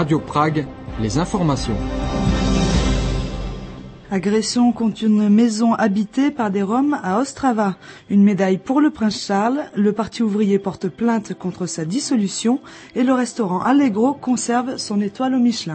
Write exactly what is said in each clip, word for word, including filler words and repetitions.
Radio Prague, les informations. Agression contre une maison habitée par des Roms à Ostrava. Une médaille pour le prince Charles. Le parti ouvrier porte plainte contre sa dissolution et le restaurant Allegro conserve son étoile au Michelin.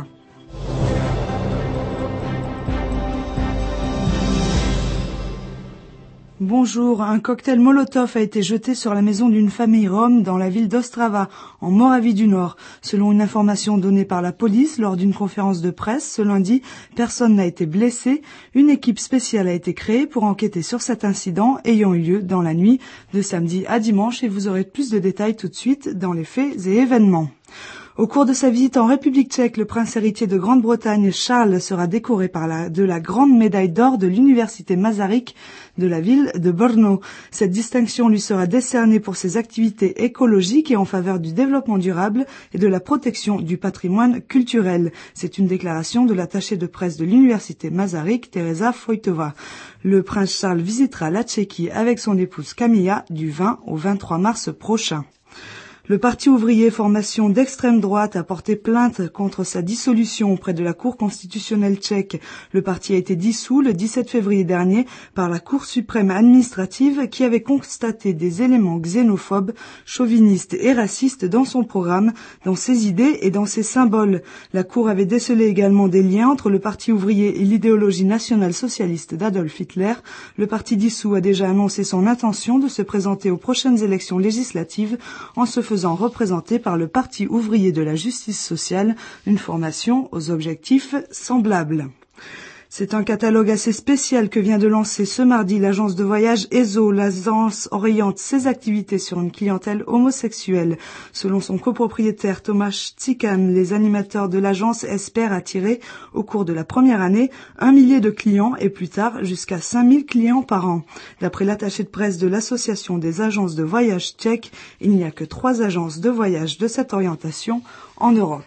Bonjour, un cocktail Molotov a été jeté sur la maison d'une famille rome dans la ville d'Ostrava, en Moravie du Nord. Selon une information donnée par la police lors d'une conférence de presse ce lundi, personne n'a été blessé. Une équipe spéciale a été créée pour enquêter sur cet incident ayant eu lieu dans la nuit de samedi à dimanche et vous aurez plus de détails tout de suite dans les faits et événements. Au cours de sa visite en République tchèque, le prince héritier de Grande-Bretagne, Charles, sera décoré par la, de la grande médaille d'or de l'université Masaryk de la ville de Brno. Cette distinction lui sera décernée pour ses activités écologiques et en faveur du développement durable et de la protection du patrimoine culturel. C'est une déclaration de l'attachée de presse de l'université Masaryk, Teresa Fojtová. Le prince Charles visitera la Tchéquie avec son épouse Camilla du vingt au vingt-trois mars prochain. Le parti ouvrier, formation d'extrême droite, a porté plainte contre sa dissolution auprès de la Cour constitutionnelle tchèque. Le parti a été dissous le dix-sept février dernier par la Cour suprême administrative qui avait constaté des éléments xénophobes, chauvinistes et racistes dans son programme, dans ses idées et dans ses symboles. La Cour avait décelé également des liens entre le parti ouvrier et l'idéologie nationale-socialiste d'Adolf Hitler. Le parti dissous a déjà annoncé son intention de se présenter aux prochaines élections législatives en se faisant représenté par le Parti ouvrier de la justice sociale, une formation aux objectifs semblables. C'est un catalogue assez spécial que vient de lancer ce mardi l'agence de voyage E S O. L'agence oriente ses activités sur une clientèle homosexuelle. Selon son copropriétaire Tomáš Cikan, les animateurs de l'agence espèrent attirer, au cours de la première année, un millier de clients et plus tard jusqu'à cinq mille clients par an. D'après l'attaché de presse de l'association des agences de voyage tchèques, il n'y a que trois agences de voyage de cette orientation en Europe.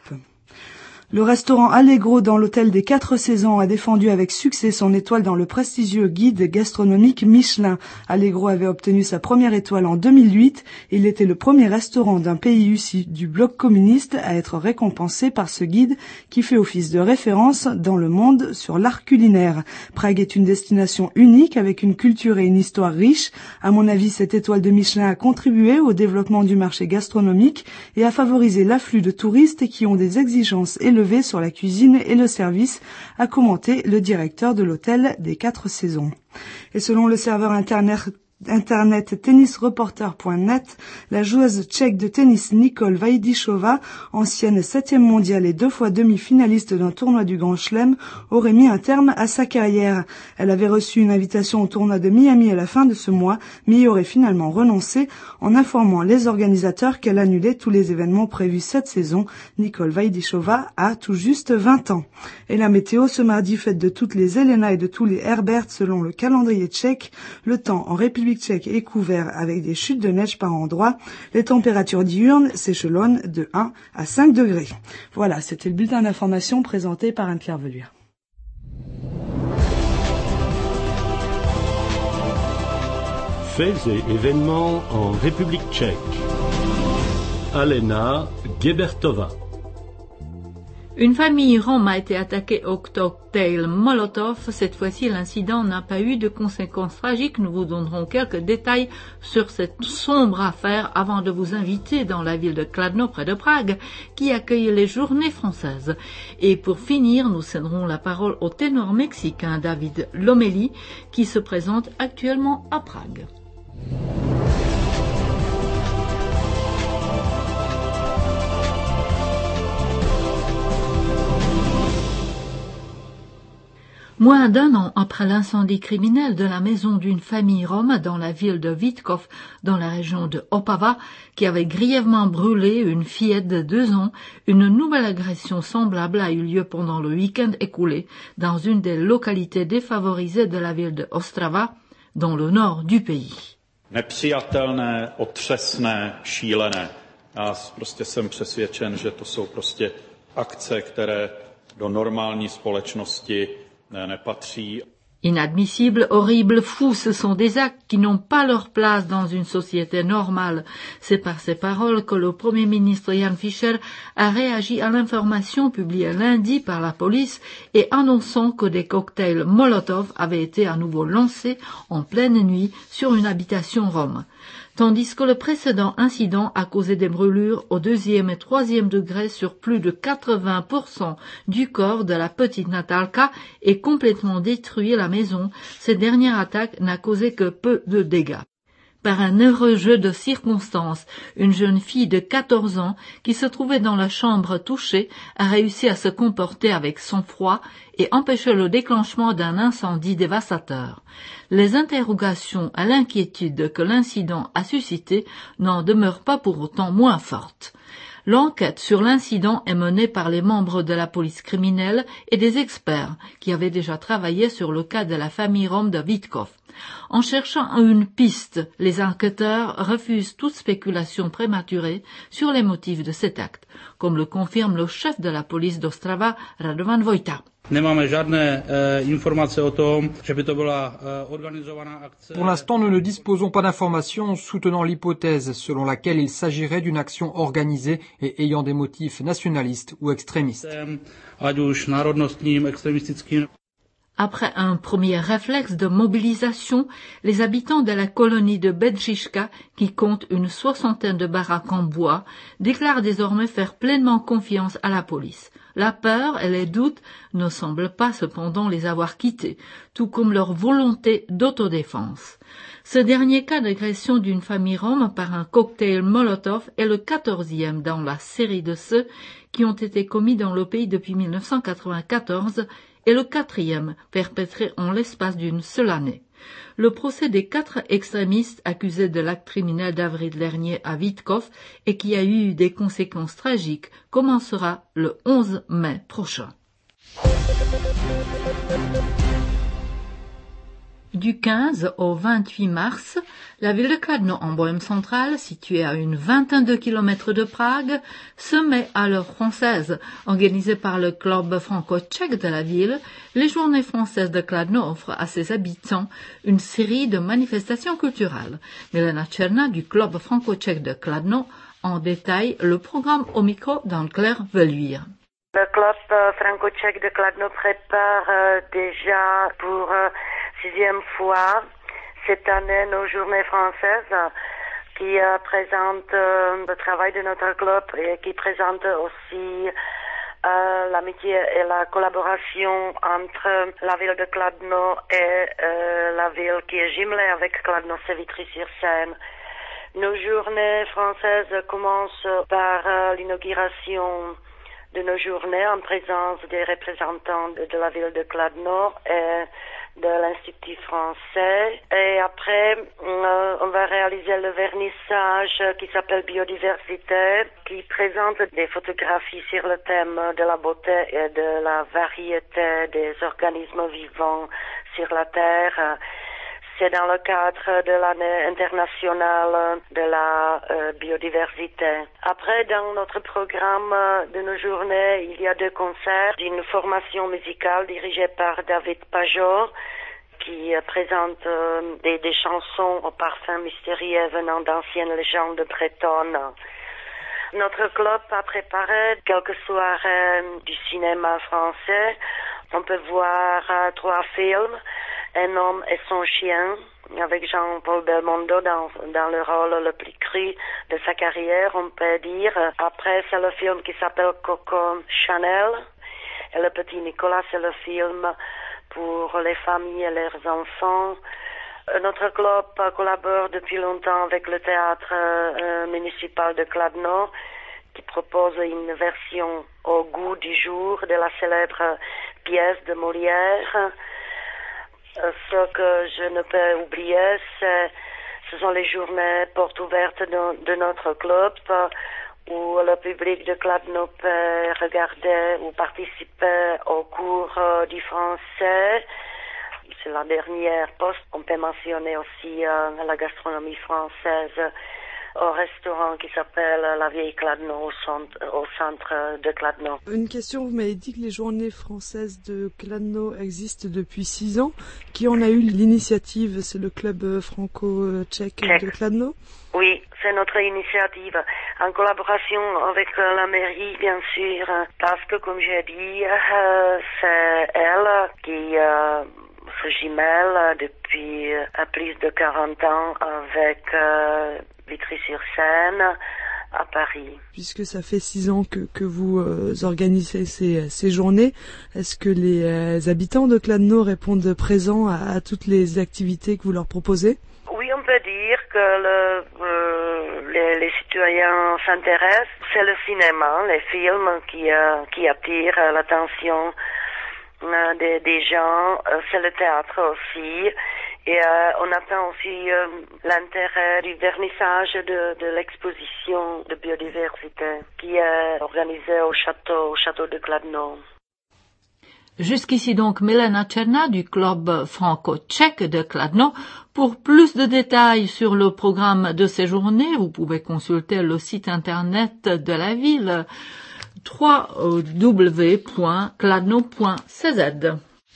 Le restaurant Allegro dans l'hôtel des Quatre Saisons a défendu avec succès son étoile dans le prestigieux guide gastronomique Michelin. Allegro avait obtenu sa première étoile en deux mille huit. Il était le premier restaurant d'un pays issu du bloc communiste à être récompensé par ce guide qui fait office de référence dans le monde sur l'art culinaire. Prague est une destination unique avec une culture et une histoire riches. À mon avis, cette étoile de Michelin a contribué au développement du marché gastronomique et a favorisé l'afflux de touristes qui ont des exigences élevées sur la cuisine et le service, a commenté le directeur de l'hôtel des Quatre Saisons. Et selon le serveur internet Internet tennisreporter point net, la joueuse tchèque de tennis Nicole Vajdišová, ancienne septième mondiale et deux fois demi-finaliste d'un tournoi du Grand Chelem, aurait mis un terme à sa carrière. Elle avait reçu une invitation au tournoi de Miami à la fin de ce mois, mais y aurait finalement renoncé en informant les organisateurs qu'elle annulait tous les événements prévus cette saison. Nicole Vajdišová a tout juste vingt ans. Et la météo ce mardi, faite de toutes les Elena et de tous les Herbert selon le calendrier tchèque, le temps en République tchèque est couvert avec des chutes de neige par endroits. Les températures diurnes s'échelonnent de un à cinq degrés. Voilà, c'était le bulletin d'information présenté par Anne-Claire Veluire. Faits et événements en République tchèque. Alena Gebertová. Une famille rome a été attaquée au cocktail Molotov. Cette fois-ci, l'incident n'a pas eu de conséquences tragiques. Nous vous donnerons quelques détails sur cette sombre affaire avant de vous inviter dans la ville de Kladno, près de Prague, qui accueille les Journées françaises. Et pour finir, nous céderons la parole au ténor mexicain David Lomelí, qui se présente actuellement à Prague. Moins d'un an après l'incendie criminel de la maison d'une famille rome dans la ville de Vítkov, dans la région de Opava, qui avait grièvement brûlé une fillette de deux ans, une nouvelle agression semblable a eu lieu pendant le week-end écoulé dans une des localités défavorisées de la ville de Ostrava, dans le nord du pays. Nepřijatelné, otřesné, šílené. Já prostě jsem přesvědčen, že to jsou prostě akce, které do normální společnosti nepatří. Inadmissibles, horribles, fous, ce sont des actes qui n'ont pas leur place dans une société normale. C'est par ces paroles que le Premier ministre Jan Fischer a réagi à l'information publiée lundi par la police et annonçant que des cocktails Molotov avaient été à nouveau lancés en pleine nuit sur une habitation rome. Tandis que le précédent incident a causé des brûlures au deuxième et troisième degré sur plus de quatre-vingts pour cent du corps de la petite Natalka et complètement détruit la maison, cette dernière attaque n'a causé que peu de dégâts. Par un heureux jeu de circonstances, une jeune fille de quatorze ans qui se trouvait dans la chambre touchée a réussi à se comporter avec sang-froid et empêcher le déclenchement d'un incendie dévastateur. Les interrogations à l'inquiétude que l'incident a suscité n'en demeurent pas pour autant moins fortes. L'enquête sur l'incident est menée par les membres de la police criminelle et des experts qui avaient déjà travaillé sur le cas de la famille rome de Vítkov. En cherchant une piste, les enquêteurs refusent toute spéculation prématurée sur les motifs de cet acte, comme le confirme le chef de la police d'Ostrava, Radovan Vojta. Pour l'instant, nous ne disposons pas d'informations soutenant l'hypothèse selon laquelle il s'agirait d'une action organisée et ayant des motifs nationalistes ou extrémistes. Après un premier réflexe de mobilisation, les habitants de la colonie de Bedřiška, qui compte une soixantaine de baraques en bois, déclarent désormais faire pleinement confiance à la police. La peur et les doutes ne semblent pas cependant les avoir quittés, tout comme leur volonté d'autodéfense. Ce dernier cas d'agression d'une famille rome par un cocktail Molotov est le quatorzième dans la série de ceux qui ont été commis dans le pays depuis mille neuf cent quatre-vingt-quatorze et le quatrième perpétré en l'espace d'une seule année. Le procès des quatre extrémistes accusés de l'acte criminel d'avril dernier à Vítkov et qui a eu des conséquences tragiques commencera le onze mai prochain. Du quinze au vingt-huit mars, la ville de Kladno en Bohême centrale, située à une vingtaine de kilomètres de Prague, se met à l'heure française. Organisée par le club franco-tchèque de la ville, les journées françaises de Kladno offrent à ses habitants une série de manifestations culturelles. Milena Černá du club franco-tchèque de Kladno en détaille le programme au micro d'Anne-Claire Veluire. Le club euh, franco-tchèque de Kladno prépare euh, déjà pour euh, sixième fois cette année nos journées françaises qui euh, présentent euh, le travail de notre club et qui présentent aussi euh, l'amitié et la collaboration entre la ville de Kladno et euh, la ville qui est jumelée avec Kladno, c'est Vitry-sur-Seine. Nos journées françaises commencent par euh, l'inauguration de nos journées en présence des représentants de, de la ville de Kladno et de l'Institut français. Et après, euh, on va réaliser le vernissage qui s'appelle Biodiversité, qui présente des photographies sur le thème de la beauté et de la variété des organismes vivants sur la Terre. C'est dans le cadre de l'année internationale de la euh, biodiversité. Après, dans notre programme de nos journées, il y a deux concerts d'une formation musicale dirigée par David Pajot, qui euh, présente euh, des, des chansons au parfum mystérieux venant d'anciennes légendes bretonnes. Notre club a préparé quelques soirées du cinéma français. On peut voir euh, trois films. Un homme et son chien, avec Jean-Paul Belmondo dans, dans le rôle le plus cru de sa carrière, on peut dire. Après, c'est le film qui s'appelle Coco Chanel. Et le petit Nicolas, c'est le film pour les familles et leurs enfants. Notre club collabore depuis longtemps avec le théâtre euh, municipal de Kladno, qui propose une version au goût du jour de la célèbre pièce de Molière. Ce que je ne peux oublier, c'est, ce sont les journées portes ouvertes de, de notre club où le public de Kladno peut regarder ou participer au cours du français. C'est la dernière poste. On peut mentionner aussi euh, la gastronomie française. au restaurant qui s'appelle La Vieille Kladno au centre, au centre de Kladno. Une question, vous m'avez dit que les journées françaises de Kladno existent depuis six ans. Qui en a eu l'initiative? C'est le club franco-tchèque de Kladno? Oui, c'est notre initiative, en collaboration avec la mairie, bien sûr, parce que, comme j'ai dit, euh, c'est elle qui euh, se jumelle depuis euh, plus de quarante ans avec euh, Vitry-sur-Seine à Paris. Puisque ça fait six ans que, que vous euh, organisez ces, ces journées, est-ce que les euh, habitants de Kladno répondent présents à, à toutes les activités que vous leur proposez? Oui, on peut dire que le, euh, les, les citoyens s'intéressent. C'est le cinéma, les films qui, euh, qui attirent l'attention euh, des, des gens. Euh, c'est le théâtre aussi. Et euh, on attend aussi euh, l'intérêt du vernissage de, de l'exposition de biodiversité qui est organisée au château, au château de Kladno. Jusqu'ici donc Milena Černá du club franco-tchèque de Kladno. Pour plus de détails sur le programme de ces journées, vous pouvez consulter le site internet de la ville w w w point kladno point c z.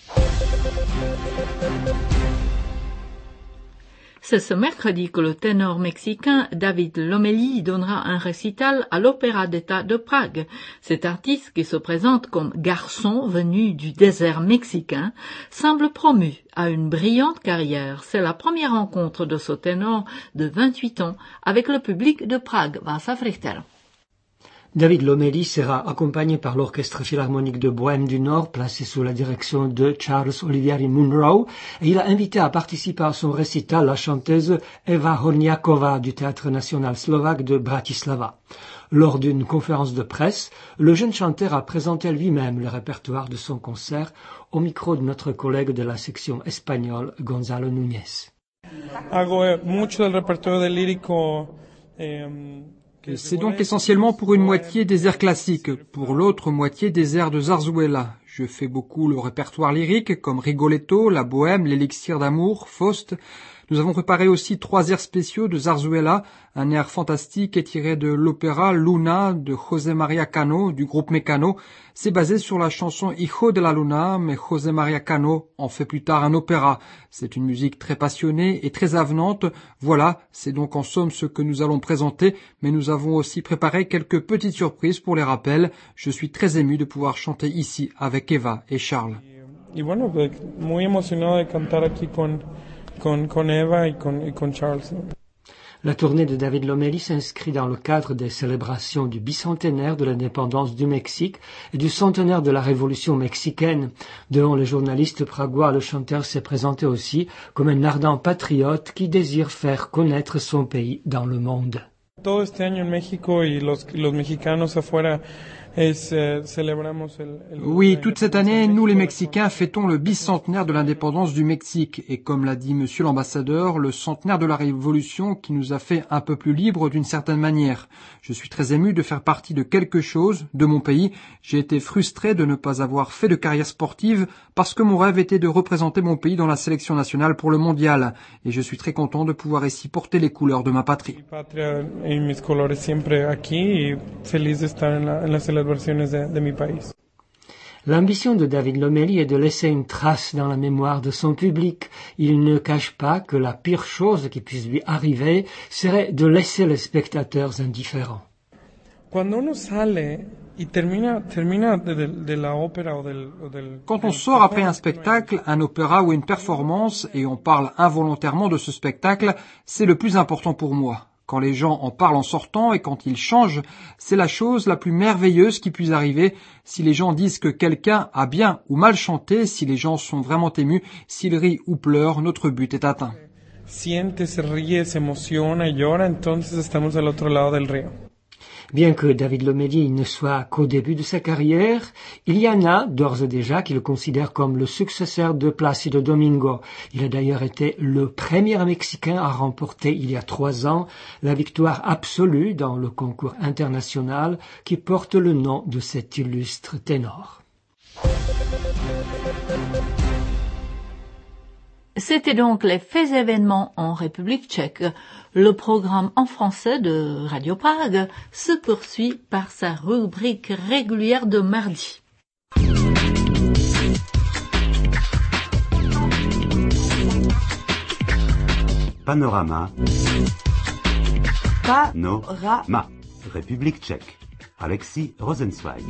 C'est ce mercredi que le ténor mexicain David Lomelí donnera un récital à l'Opéra d'État de Prague. Cet artiste, qui se présente comme garçon venu du désert mexicain, semble promu à une brillante carrière. C'est la première rencontre de ce ténor de vingt-huit ans avec le public de Prague. Václav Richter. David Lomelí sera accompagné par l'Orchestre Philharmonique de Bohême du Nord, placé sous la direction de Charles Olivieri Munro, et il a invité à participer à son récital la chanteuse Eva Horniakova du Théâtre national slovaque de Bratislava. Lors d'une conférence de presse, le jeune chanteur a présenté lui-même le répertoire de son concert au micro de notre collègue de la section espagnole, Gonzalo Núñez. Hago mucho del repertorio del lírico. Eh, C'est donc essentiellement pour une moitié des airs classiques, pour l'autre moitié des airs de Zarzuela. Je fais beaucoup le répertoire lyrique, comme Rigoletto, La Bohème, L'Élixir d'amour, Faust. Nous avons préparé aussi trois airs spéciaux de Zarzuela, un air fantastique est tiré de l'opéra Luna de José María Cano, du groupe Mecano. C'est basé sur la chanson Hijo de la Luna, mais José María Cano en fait plus tard un opéra. C'est une musique très passionnée et très avenante. Voilà, c'est donc en somme ce que nous allons présenter, mais nous avons aussi préparé quelques petites surprises pour les rappels. Je suis très ému de pouvoir chanter ici avec Eva et Charles. Y bueno, muy emocionado de cantar aquí con Con, con Eva et con, et con Charles. La tournée de David Lomelí s'inscrit dans le cadre des célébrations du bicentenaire de l'indépendance du Mexique et du centenaire de la Révolution mexicaine. Devant les journalistes pragois, le chanteur s'est présenté aussi comme un ardent patriote qui désire faire connaître son pays dans le monde. Todo este año en México y los, los mexicanos afuera Es, eh, celebramos el, el... Oui, toute cette année, nous les Mexicains fêtons le bicentenaire de l'indépendance du Mexique et comme l'a dit monsieur l'ambassadeur, le centenaire de la Révolution qui nous a fait un peu plus libres d'une certaine manière. Je suis très ému de faire partie de quelque chose, de mon pays. J'ai été frustré de ne pas avoir fait de carrière sportive parce que mon rêve était de représenter mon pays dans la sélection nationale pour le mondial et je suis très content de pouvoir ici porter les couleurs de ma patrie. Mi patria y mis colores siempre aquí y feliz de estar en la, en la celebraciones de, de mi país. L'ambition de David Lomelí est de laisser une trace dans la mémoire de son public. Il ne cache pas que la pire chose qui puisse lui arriver serait de laisser les spectateurs indifférents. Cuando uno sale y termina, termina de, de, de la ópera o del, o del... Quand on sort après un spectacle, un opéra ou une performance, et on parle involontairement de ce spectacle, c'est le plus important pour moi. Quand les gens en parlent en sortant et quand ils changent, c'est la chose la plus merveilleuse qui puisse arriver. Si les gens disent que quelqu'un a bien ou mal chanté, si les gens sont vraiment émus, s'ils rient ou pleurent, notre but est atteint. Siente, se ríe, se emociona y llora, entonces estamos al otro lado del río. Bien que David Lomelí ne soit qu'au début de sa carrière, il y en a d'ores et déjà qui le considèrent comme le successeur de Plácido Domingo. Il a d'ailleurs été le premier Mexicain à remporter il y a trois ans la victoire absolue dans le concours international qui porte le nom de cet illustre ténor. C'était donc les faits et événements en République tchèque. Le programme en français de Radio Prague se poursuit par sa rubrique régulière de mardi. Panorama. Panorama. République tchèque. Alexis Rosenzweig.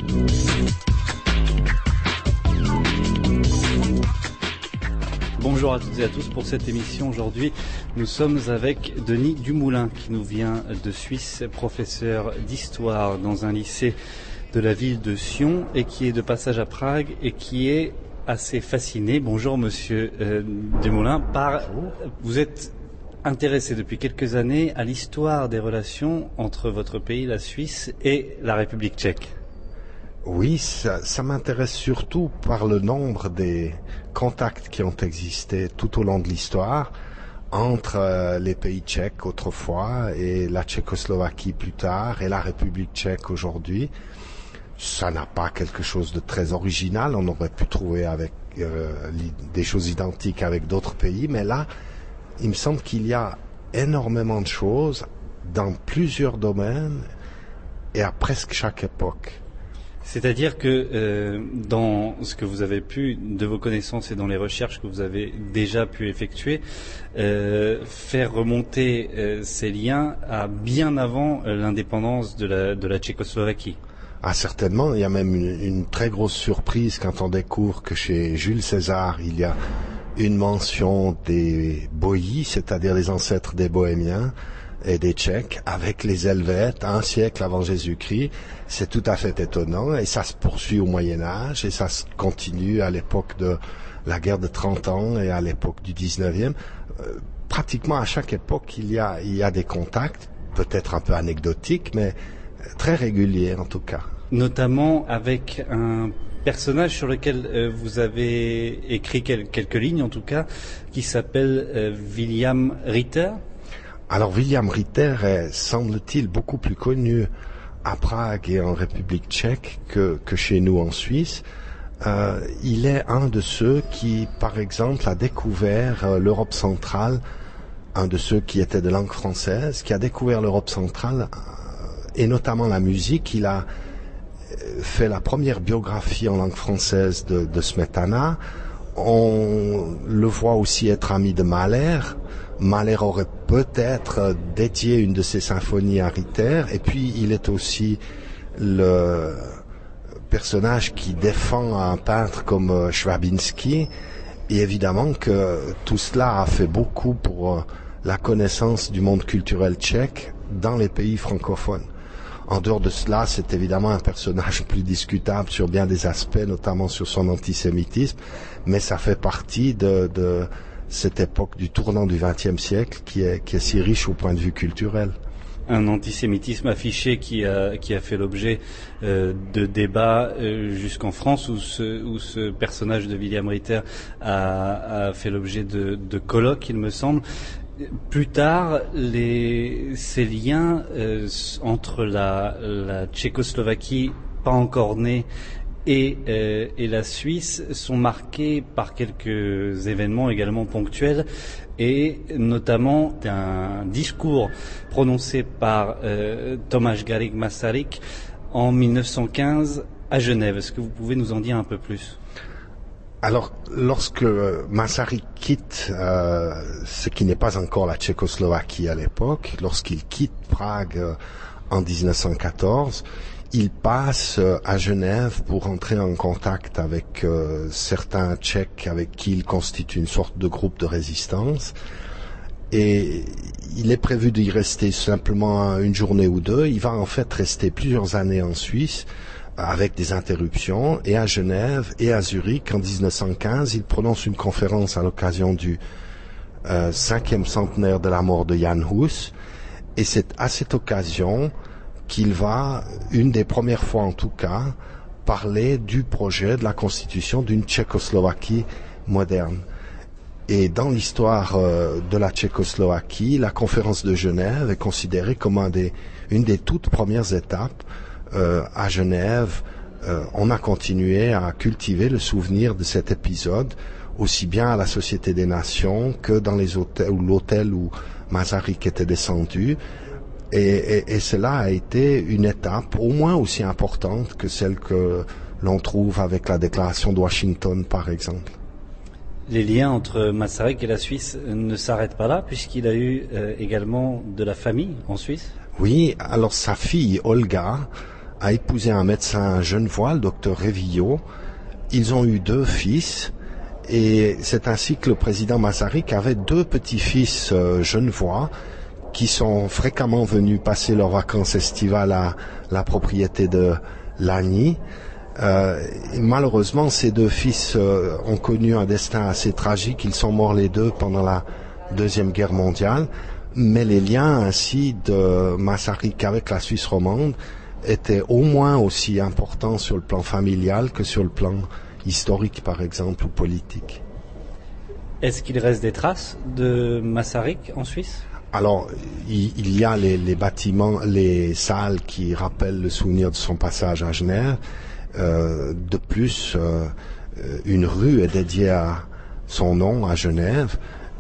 Bonjour à toutes et à tous. Pour cette émission aujourd'hui, nous sommes avec Denis Dumoulin qui nous vient de Suisse, professeur d'histoire dans un lycée de la ville de Sion et qui est de passage à Prague et qui est assez fasciné. Bonjour monsieur euh, Dumoulin. Par, vous êtes intéressé depuis quelques années à l'histoire des relations entre votre pays, la Suisse, et la République tchèque. Oui, ça, ça m'intéresse surtout par le nombre des contacts qui ont existé tout au long de l'histoire entre euh, les pays tchèques autrefois et la Tchécoslovaquie plus tard et la République tchèque aujourd'hui. Ça n'a pas quelque chose de très original, on aurait pu trouver avec euh, des choses identiques avec d'autres pays, mais là, il me semble qu'il y a énormément de choses dans plusieurs domaines et à presque chaque époque. C'est-à-dire que euh, dans ce que vous avez pu, de vos connaissances et dans les recherches que vous avez déjà pu effectuer, euh, faire remonter euh, ces liens à bien avant euh, l'indépendance de la, de la Tchécoslovaquie. Ah, certainement. Il y a même une, une très grosse surprise quand on découvre que chez Jules César, il y a une mention des Boïs, c'est-à-dire les ancêtres des Bohémiens et des Tchèques, avec les Helvètes, un siècle avant Jésus-Christ. C'est tout à fait étonnant, et ça se poursuit au Moyen-Âge, et ça se continue à l'époque de la guerre de trente ans et à l'époque du dix-neuvième. Euh, pratiquement à chaque époque, il y a, il y a des contacts, peut-être un peu anecdotiques, mais très réguliers en tout cas. Notamment avec un personnage sur lequel euh, vous avez écrit quel, quelques lignes en tout cas, qui s'appelle euh, William Ritter. Alors William Ritter est, semble-t-il, beaucoup plus connu à Prague et en République tchèque que, que chez nous en Suisse. Euh, il est un de ceux qui, par exemple, a découvert euh, l'Europe centrale, un de ceux qui était de langue française, qui a découvert l'Europe centrale euh, et notamment la musique. Il a fait la première biographie en langue française de, de Smetana. On le voit aussi être ami de Mahler. Mahler aurait peut-être dédié une de ses symphonies à Ritter, et puis il est aussi le personnage qui défend un peintre comme Schwabinski, et évidemment que tout cela a fait beaucoup pour la connaissance du monde culturel tchèque dans les pays francophones. En dehors de cela, c'est évidemment un personnage plus discutable sur bien des aspects, notamment sur son antisémitisme, mais ça fait partie de, de cette époque du tournant du vingtième siècle qui est, qui est si riche au point de vue culturel. Un antisémitisme affiché qui a, qui a fait l'objet euh, de débats euh, jusqu'en France, où ce, où ce personnage de William Ritter a, a fait l'objet de, de colloques, il me semble. Plus tard, les, ces liens euh, entre la, la Tchécoslovaquie, pas encore née, et, euh, et la Suisse sont marqués par quelques événements également ponctuels, et notamment un discours prononcé par euh, Tomáš Garrigue Masaryk en mille neuf cent quinze à Genève. Est-ce que vous pouvez nous en dire un peu plus ? Alors, lorsque Masaryk quitte euh, ce qui n'est pas encore la Tchécoslovaquie à l'époque, lorsqu'il quitte Prague euh, en dix-neuf cent quatorze, il passe euh, à Genève pour entrer en contact avec euh, certains Tchèques avec qui il constitue une sorte de groupe de résistance. Et il est prévu d'y rester simplement une journée ou deux. Il va en fait rester plusieurs années en Suisse, avec des interruptions, et à Genève et à Zurich en dix-neuf cent quinze, il prononce une conférence à l'occasion du euh, cinquième centenaire de la mort de Jan Hus, et c'est à cette occasion qu'il va, une des premières fois en tout cas, parler du projet de la constitution d'une Tchécoslovaquie moderne. Et dans l'histoire euh, de la Tchécoslovaquie, la conférence de Genève est considérée comme un des, une des toutes premières étapes Euh, à Genève euh, on a continué à cultiver le souvenir de cet épisode, aussi bien à la Société des Nations que dans les hôtels, ou l'hôtel où Masaryk était descendu. Et, et, et cela a été une étape au moins aussi importante que celle que l'on trouve avec la déclaration de Washington, par exemple. Les liens entre Masaryk et la Suisse ne s'arrêtent pas là, puisqu'il a eu euh, également de la famille en Suisse. Oui, alors sa fille, Olga, a épousé un médecin genevois, le docteur Révillot. Ils ont eu deux fils, et c'est ainsi que le président Masaryk avait deux petits-fils euh, genevois qui sont fréquemment venus passer leurs vacances estivales à la propriété de Lagny. Euh, malheureusement, ces deux fils euh, ont connu un destin assez tragique. Ils sont morts les deux pendant la Deuxième Guerre mondiale. Mais les liens ainsi de Masaryk avec la Suisse romande étaient au moins aussi importants sur le plan familial que sur le plan historique, par exemple, ou politique. Est-ce qu'il reste des traces de Masaryk en Suisse ? Alors, il, il y a les, les bâtiments, les salles qui rappellent le souvenir de son passage à Genève. Euh, de plus, euh, une rue est dédiée à son nom à Genève,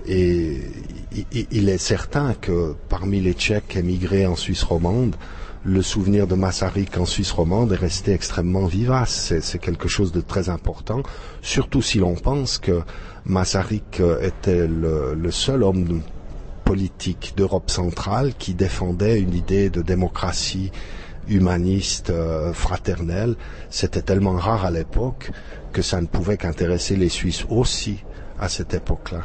et il, il est certain que parmi les Tchèques émigrés en Suisse romande, le souvenir de Masaryk en Suisse romande est resté extrêmement vivace. C'est, c'est quelque chose de très important, surtout si l'on pense que Masaryk était le, le seul homme politique d'Europe centrale qui défendait une idée de démocratie humaniste, euh, fraternelle. C'était tellement rare à l'époque que ça ne pouvait qu'intéresser les Suisses aussi à cette époque-là.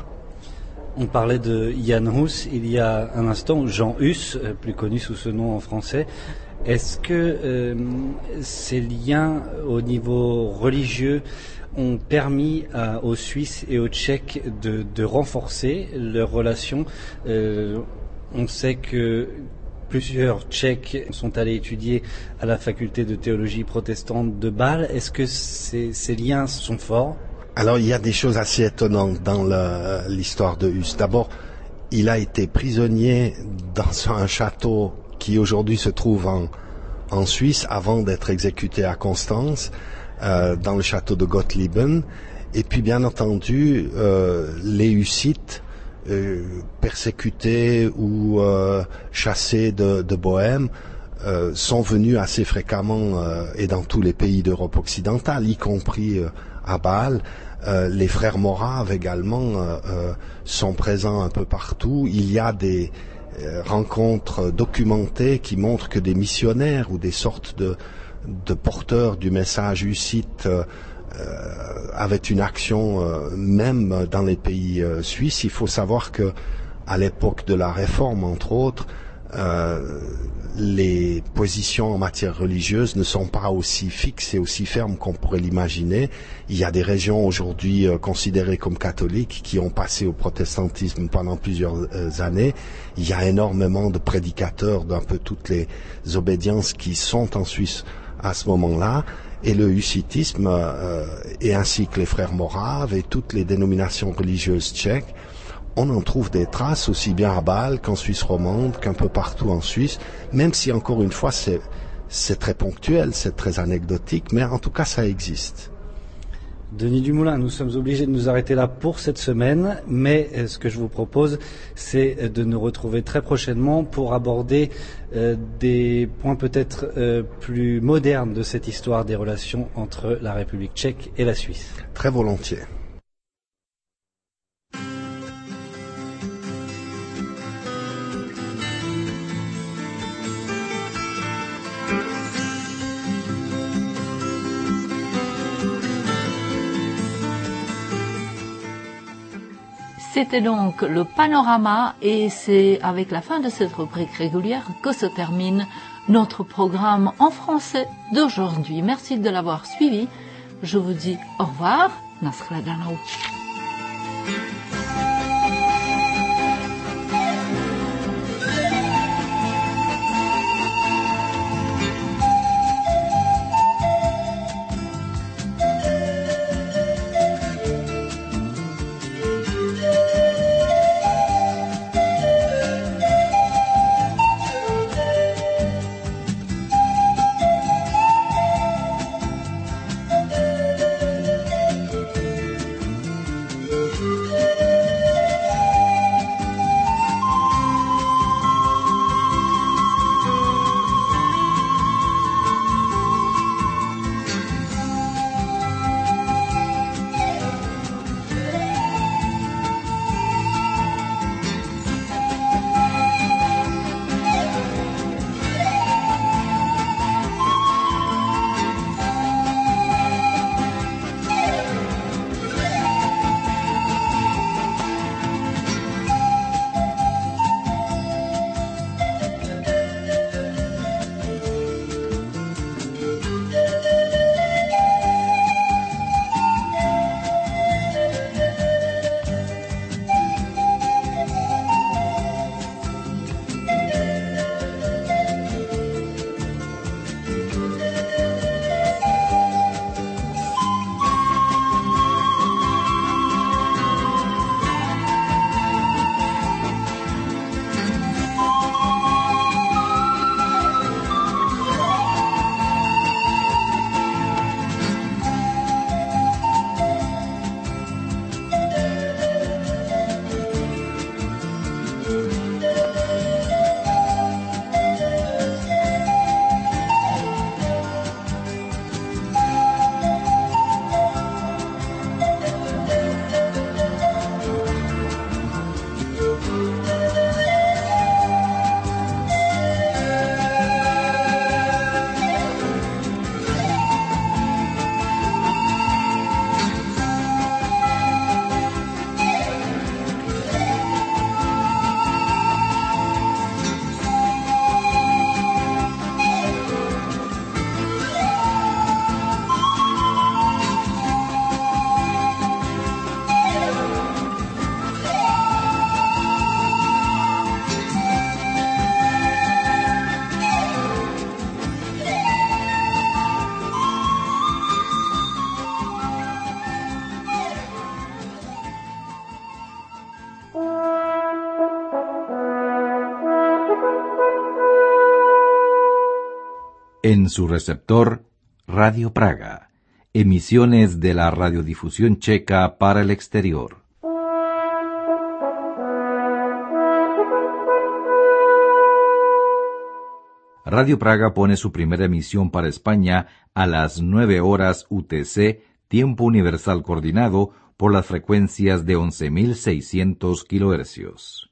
On parlait de Jan Hus il y a un instant, Jean Hus, plus connu sous ce nom en français. Est-ce que euh, ces liens au niveau religieux ont permis à, aux Suisses et aux Tchèques de, de renforcer leurs relations ? euh, On sait que plusieurs Tchèques sont allés étudier à la faculté de théologie protestante de Bâle. Est-ce que ces, ces liens sont forts ? Alors, il y a des choses assez étonnantes dans le, l'histoire de Hus. D'abord, il a été prisonnier dans un château qui aujourd'hui se trouve en, en Suisse avant d'être exécuté à Constance, euh, dans le château de Gottlieben. Et puis, bien entendu, euh, les Hussites Euh, persécutés ou euh, chassés de, de Bohême euh, sont venus assez fréquemment euh, et dans tous les pays d'Europe occidentale, y compris euh, à Bâle. Euh, les frères moraves également euh, euh, sont présents un peu partout. Il y a des euh, rencontres documentées qui montrent que des missionnaires ou des sortes de, de porteurs du message hussite euh, Euh, avait une action euh, même dans les pays euh, suisses. Il faut savoir que à l'époque de la Réforme, entre autres, euh, les positions en matière religieuse ne sont pas aussi fixes et aussi fermes qu'on pourrait l'imaginer. Il y a des régions aujourd'hui euh, considérées comme catholiques qui ont passé au protestantisme pendant plusieurs euh, années. Il y a énormément de prédicateurs d'un peu toutes les obédiences qui sont en Suisse à ce moment-là. Et le hussitisme, euh, et ainsi que les frères moraves et toutes les dénominations religieuses tchèques, on en trouve des traces aussi bien à Bâle qu'en Suisse romande, qu'un peu partout en Suisse, même si encore une fois c'est, c'est très ponctuel, c'est très anecdotique, mais en tout cas ça existe. Denis Dumoulin, nous sommes obligés de nous arrêter là pour cette semaine, mais euh, ce que je vous propose, c'est de nous retrouver très prochainement pour aborder euh, des points peut-être euh, plus modernes de cette histoire des relations entre la République tchèque et la Suisse. Très volontiers. C'était donc le panorama et c'est avec la fin de cette rubrique régulière que se termine notre programme en français d'aujourd'hui. Merci de l'avoir suivi. Je vous dis au revoir. Nashledanou. En su receptor, Radio Praga, emisiones de la radiodifusión checa para el exterior. Radio Praga pone su primera emisión para España a las nueve horas U T C, tiempo universal coordinado, por las frecuencias de once mil seiscientos kilohercios.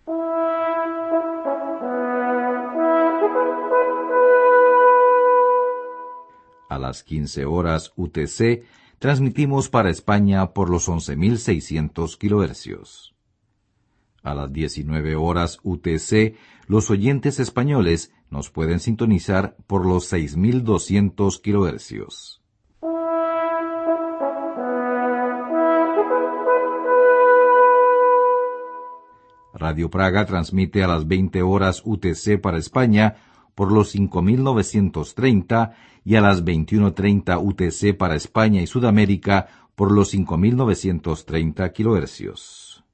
A las quince horas U T C, transmitimos para España por los once mil seiscientos kilohercios. A las diecinueve horas U T C, los oyentes españoles nos pueden sintonizar por los seis mil doscientos kilohercios. Radio Praga transmite a las veinte horas U T C para España por los cinco mil novecientos treinta y a las veintiuno treinta U T C para España y Sudamérica por los cinco mil novecientos treinta kilohercios.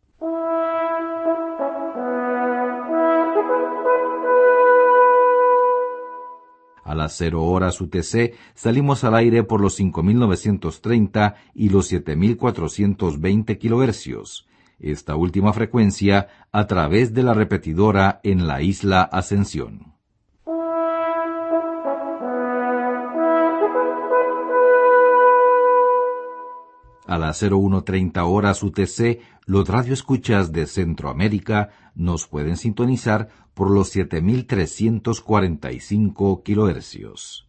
A las cero horas U T C salimos al aire por los cinco mil novecientos treinta y los siete mil cuatrocientos veinte kilohercios. Esta última frecuencia a través de la repetidora en la isla Ascensión. A las cero uno treinta horas U T C, los radioescuchas de Centroamérica nos pueden sintonizar por los siete mil trescientos cuarenta y cinco kilohercios.